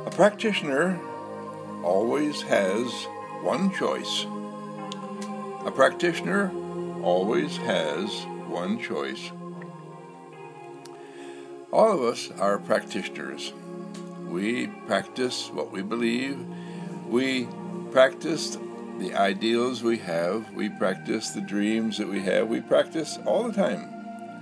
A practitioner always has one choice. A practitioner always has one choice. All of us are practitioners. We practice what we believe. We practice the ideals we have. We practice the dreams that we have. We practice all the time.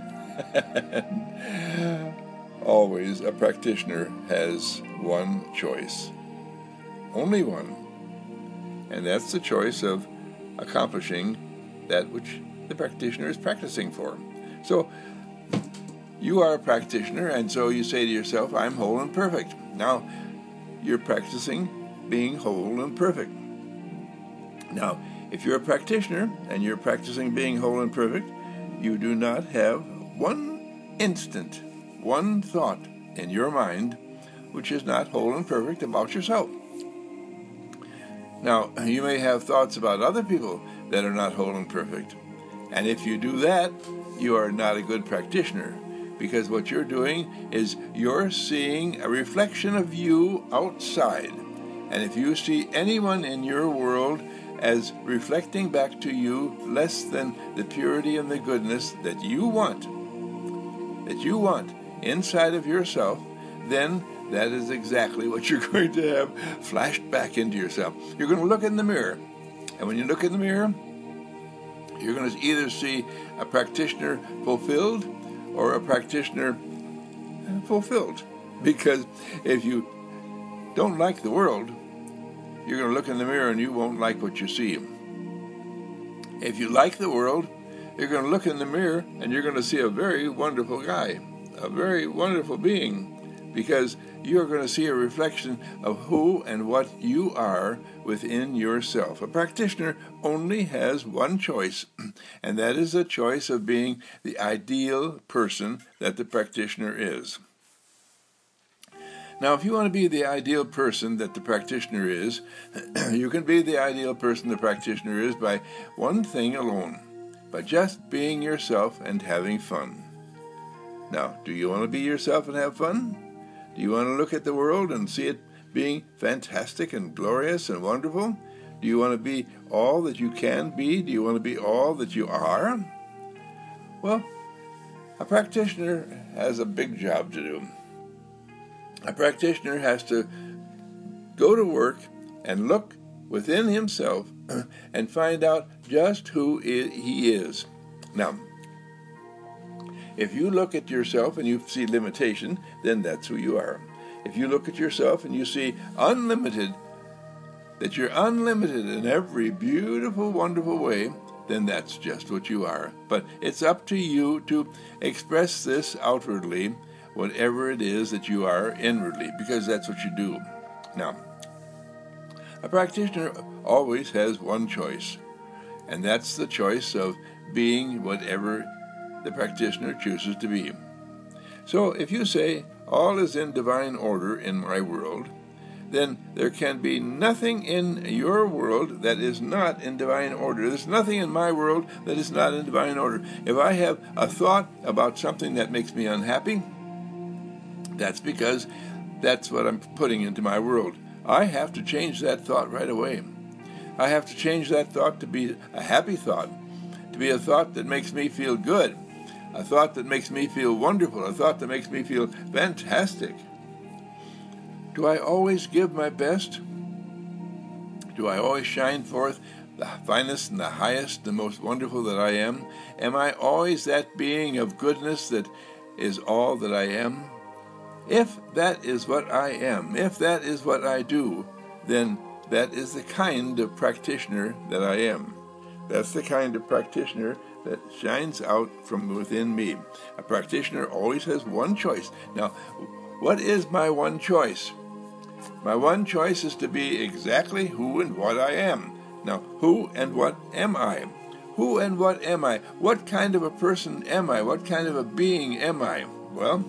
Always a practitioner has one choice. Only one. And that's the choice of accomplishing that which the practitioner is practicing for. So, you are a practitioner, and so you say to yourself, I'm whole and perfect. Now, you're practicing being whole and perfect. Now, if you're a practitioner and you're practicing being whole and perfect, you do not have one instant, one thought in your mind which is not whole and perfect about yourself. Now, you may have thoughts about other people that are not whole and perfect. And if you do that, you are not a good practitioner, because what you're doing is you're seeing a reflection of you outside. And if you see anyone in your world as reflecting back to you less than the purity and the goodness that you want inside of yourself, then that is exactly what you're going to have flashed back into yourself. You're going to look in the mirror. And when you look in the mirror, you're going to either see a practitioner fulfilled or a practitioner fulfilled. Because if you don't like the world, you're going to look in the mirror and you won't like what you see. If you like the world, you're going to look in the mirror and you're going to see a very wonderful guy, a very wonderful being, because you're going to see a reflection of who and what you are within yourself. A practitioner only has one choice, and that is the choice of being the ideal person that the practitioner is. Now, if you want to be the ideal person that the practitioner is, you can be the ideal person the practitioner is by one thing alone, by just being yourself and having fun. Now, do you want to be yourself and have fun? Do you want to look at the world and see it being fantastic and glorious and wonderful? Do you want to be all that you can be? Do you want to be all that you are? Well, a practitioner has a big job to do. A practitioner has to go to work and look within himself and find out just who he is. Now, if you look at yourself and you see limitation, then that's who you are. If you look at yourself and you see unlimited, that you're unlimited in every beautiful, wonderful way, then that's just what you are. But it's up to you to express this outwardly, whatever it is that you are inwardly, because that's what you do. Now, a practitioner always has one choice, and that's the choice of being whatever the practitioner chooses to be. So if you say, all is in divine order in my world, then there can be nothing in your world that is not in divine order. There's nothing in my world that is not in divine order. If I have a thought about something that makes me unhappy, that's because that's what I'm putting into my world. I have to change that thought right away. I have to change that thought to be a happy thought, to be a thought that makes me feel good, a thought that makes me feel wonderful, a thought that makes me feel fantastic. Do I always give my best? Do I always shine forth the finest and the highest, the most wonderful that I am? Am I always that being of goodness that is all that I am? If that is what I am, if that is what I do, then that is the kind of practitioner that I am. That's the kind of practitioner that shines out from within me. A practitioner always has one choice. Now, what is my one choice? My one choice is to be exactly who and what I am. Now, who and what am I? Who and what am I? What kind of a person am I? What kind of a being am I? Well,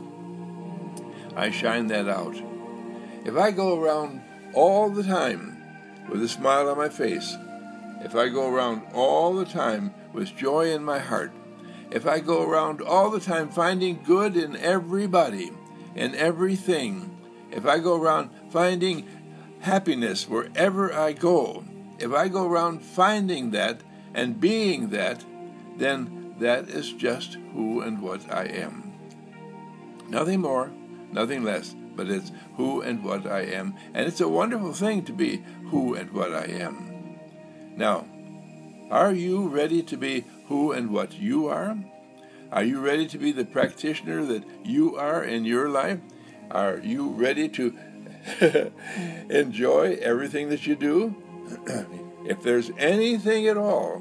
I shine that out. If I go around all the time with a smile on my face, if I go around all the time with joy in my heart, if I go around all the time finding good in everybody, in everything, if I go around finding happiness wherever I go, if I go around finding that and being that, then that is just who and what I am. Nothing more, nothing less, but it's who and what I am. And it's a wonderful thing to be who and what I am. Now, are you ready to be who and what you are? Are you ready to be the practitioner that you are in your life? Are you ready to enjoy everything that you do? If there's anything at all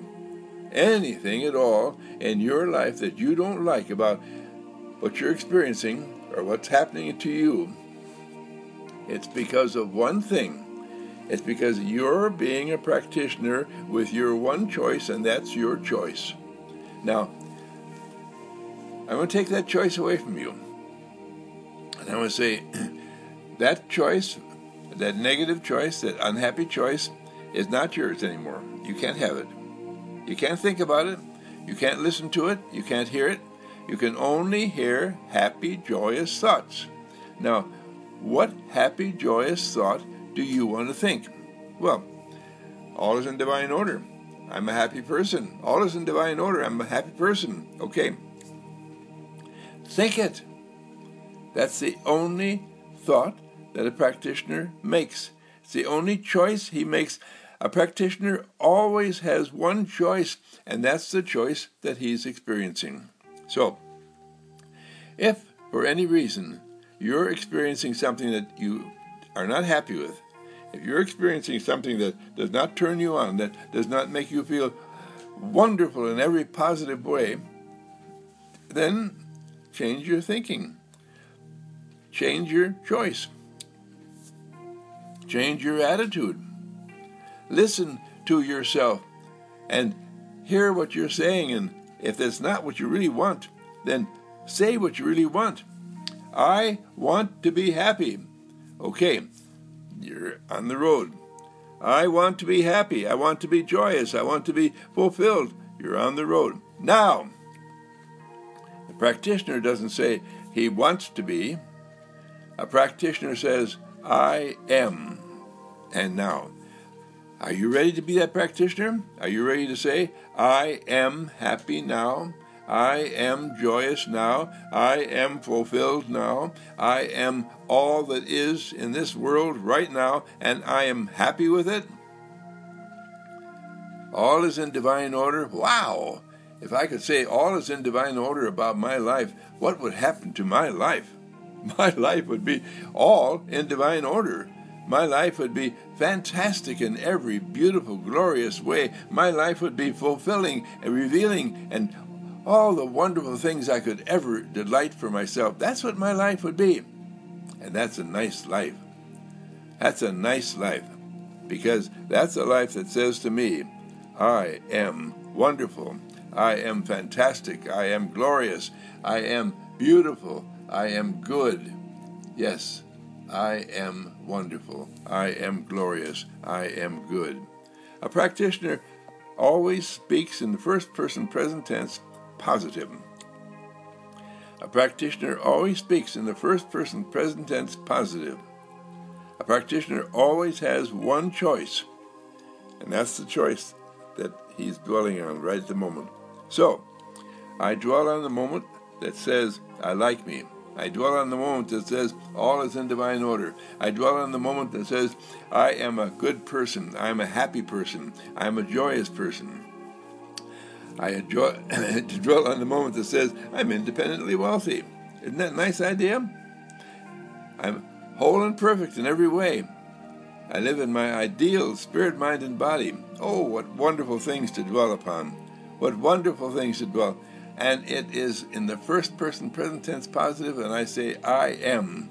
in your life that you don't like about what you're experiencing or what's happening to you, it's because of one thing. It's because you're being a practitioner with your one choice, and that's your choice. Now, I'm going to take that choice away from you. And I'm going to say, that choice, that negative choice, that unhappy choice, is not yours anymore. You can't have it. You can't think about it. You can't listen to it. You can't hear it. You can only hear happy, joyous thoughts. Now, what happy, joyous thought do you want to think? Well, all is in divine order. I'm a happy person. All is in divine order. I'm a happy person. Okay. Think it. That's the only thought that a practitioner makes. It's the only choice he makes. A practitioner always has one choice, and that's the choice that he's experiencing. So, if for any reason you're experiencing something that you are not happy with, if you're experiencing something that does not turn you on, that does not make you feel wonderful in every positive way, then change your thinking. Change your choice. Change your attitude. Listen to yourself and hear what you're saying, and if that's not what you really want, then say what you really want. I want to be happy. Okay, you're on the road. I want to be happy. I want to be joyous. I want to be fulfilled. You're on the road. Now, the practitioner doesn't say he wants to be. A practitioner says, I am. And now, are you ready to be that practitioner? Are you ready to say, I am happy now? I am joyous now. I am fulfilled now. I am all that is in this world right now, and I am happy with it. All is in divine order. Wow! If I could say all is in divine order about my life, what would happen to my life? My life would be all in divine order. My life would be fantastic in every beautiful, glorious way. My life would be fulfilling and revealing and all the wonderful things I could ever delight for myself. That's what my life would be. And that's a nice life. That's a nice life. Because that's a life that says to me, I am wonderful. I am fantastic. I am glorious. I am beautiful. I am good. Yes, I am wonderful. I am glorious. I am good. A practitioner always speaks in the first person present tense positive. A practitioner always speaks in the first person present tense positive. A practitioner always has one choice, and that's the choice that he's dwelling on right at the moment. So, I dwell on the moment that says, I like me. I dwell on the moment that says, all is in divine order. I dwell on the moment that says, I am a good person. I am a happy person. I am a joyous person. I dwell on the moment that says, I'm independently wealthy. Isn't that a nice idea? I'm whole and perfect in every way. I live in my ideal spirit, mind, and body. Oh, what wonderful things to dwell upon. What wonderful things to dwell. And it is in the first person present tense positive, and I say, I am.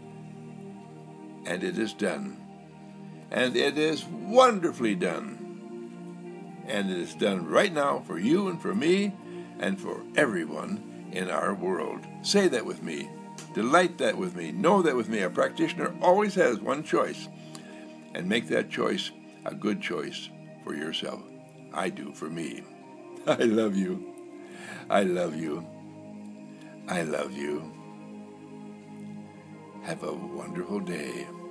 And it is done. And it is wonderfully done. And it is done right now for you and for me and for everyone in our world. Say that with me. Delight that with me. Know that with me. A practitioner always has one choice. And make that choice a good choice for yourself. I do for me. I love you. I love you. I love you. Have a wonderful day.